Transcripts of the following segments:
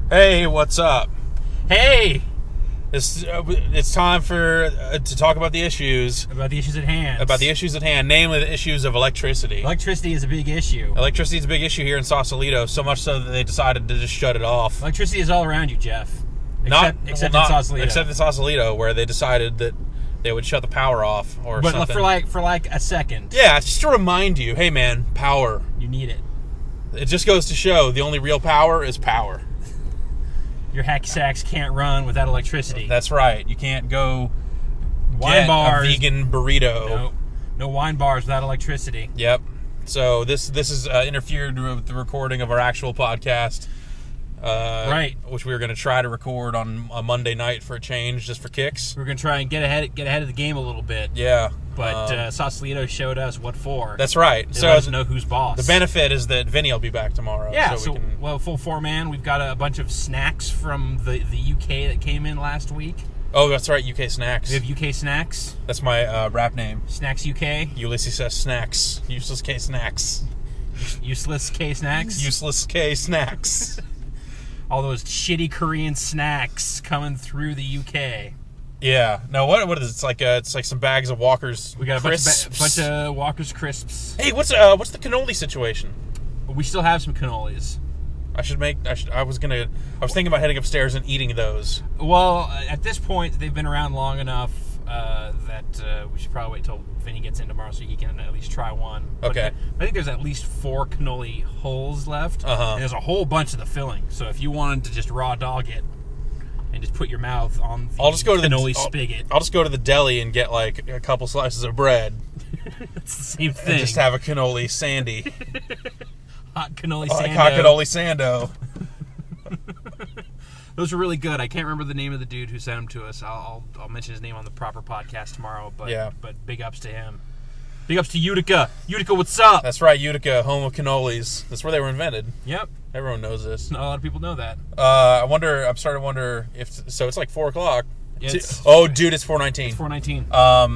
Hey, what's up? Hey! It's time for to talk about the issues. About the issues at hand. About the issues at hand, namely the issues of electricity. Electricity is a big issue. Electricity is a big issue here in Sausalito, so much so that they decided to just shut it off. Electricity is all around you, Jeff. Except in Sausalito. Except in Sausalito, where they decided that they would shut the power off or but something. for like a second. Yeah, just to remind you, hey man, power. You need it. It just goes to show the only real power is power. Your hacky sacks can't run without electricity. That's right. You can't go wine get bars. a vegan burrito. No wine bars without electricity. Yep. So this is interfered with the recording of our actual podcast. Right. Which we were going to try to record on a Monday night for a change, just for kicks. We're going to try and get ahead of the game a little bit. Yeah. But Sausalito showed us what for. That's right. They let us know who's boss. The benefit is that Vinny will be back tomorrow. Yeah, so we can... full four-man. We've got a bunch of snacks from the UK that came in last week. Oh, that's right, UK Snacks. We have UK Snacks. That's my rap name. Snacks UK. Ulysses says Snacks. Useless K Snacks. Useless K Snacks? Useless K Snacks. All those shitty Korean snacks coming through the UK. Yeah. No, what is it? It's like some bags of Walker's We got a crisps. bunch of Walker's crisps. Hey, what's the cannoli situation? But we still have some cannolis. I was thinking about heading upstairs and eating those. Well, at this point, they've been around long enough that we should probably wait till Vinny gets in tomorrow so he can at least try one. Okay. But I think there's at least 4 cannoli holes left. Uh-huh. And there's a whole bunch of the filling. So if you wanted to just raw dog it and just put your mouth on the cannoli spigot. I'll just go to the deli and get like a couple slices of bread. It's the same thing. And just have a cannoli sandy. Hot cannoli sando. Hot cannoli sando. Those are really good. I can't remember the name of the dude who sent them to us. I'll mention his name on the proper podcast tomorrow. But yeah. But big ups to him. Big ups to Utica. Utica, what's up? That's right, Utica, home of cannolis. That's where they were invented. Yep. Everyone knows this. Not a lot of people know that. I'm starting to wonder if so. It's like 4:00. Dude, it's 4:19. It's 4:19.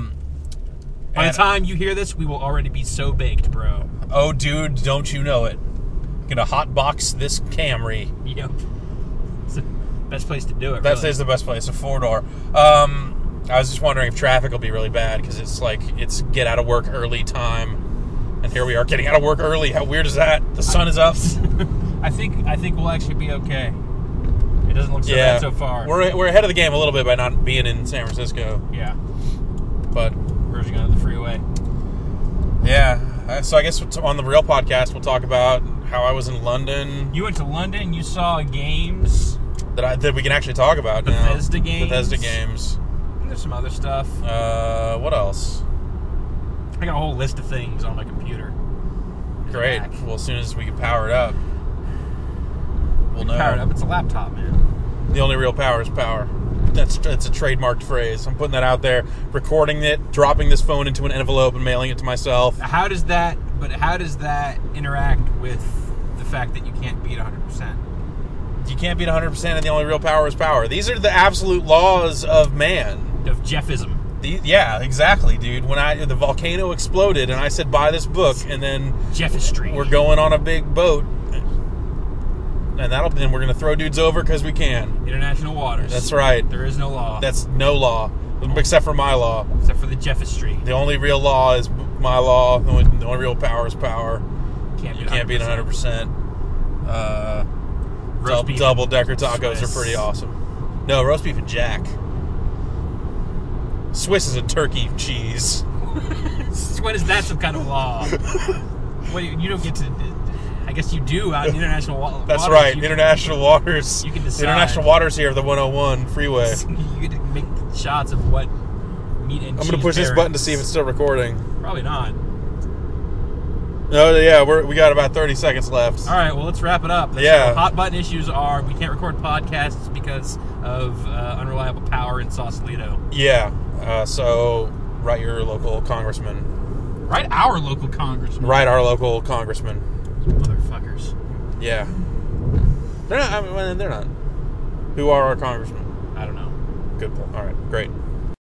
By the And- time you hear this, we will already be so baked, bro. Oh, dude, don't you know it? Gonna hotbox this Camry. Yep. It's the best place to do it. That really. is the best place. A 4-door. I was just wondering if traffic will be really bad because it's get out of work early time, and here we are getting out of work early. How weird is that? The sun is up. I think we'll actually be okay. It doesn't look so bad so far. We're ahead of the game a little bit by not being in San Francisco. Yeah. But Merging onto the freeway. yeah. So I guess on the real podcast we'll talk about how I was in London. You went to London. You saw games. That we can actually talk about Bethesda now. games. Bethesda games. And there's some other stuff. What else? I got a whole list of things on my computer. Great. Back. Well, as soon as we can power it up, we'll know. Powered up. It's a laptop, man. The only real power is power. That's a trademarked phrase. I'm putting that out there, recording it, dropping this phone into an envelope and mailing it to myself. How does that interact with the fact that you can't beat 100%? You can't beat 100%, and the only real power is power. These are the absolute laws of man. Of Jeffism. Yeah, exactly, dude. When the volcano exploded, and I said, buy this book, and then Jeffistry. we're going on a big boat, and then we're going to throw dudes over because we can. International waters. That's right. There is no law. That's no law, except for my law. Except for the Jeffistry. The only real law is my law. The only real power is power. You can't beat 100%. Double-decker tacos are pretty awesome. No, roast beef and jack. Swiss is a turkey cheese. When is that some kind of law? You don't get to... I guess you do out in international waters. That's right, international waters. You can decide. International waters here, the 101 freeway. You get to make shots of what meat and I'm going to push this button to see if it's still recording. Probably not. No, yeah, we got about 30 seconds left. All right, well, let's wrap it up. Yeah. Hot button issues are we can't record podcasts because of unreliable power in Sausalito. Yeah, so write your local congressman. Write our local congressman. Write our local congressman. Motherfuckers. Yeah. They're not. They're not. Who are our congressmen? I don't know. Good point. All right, great.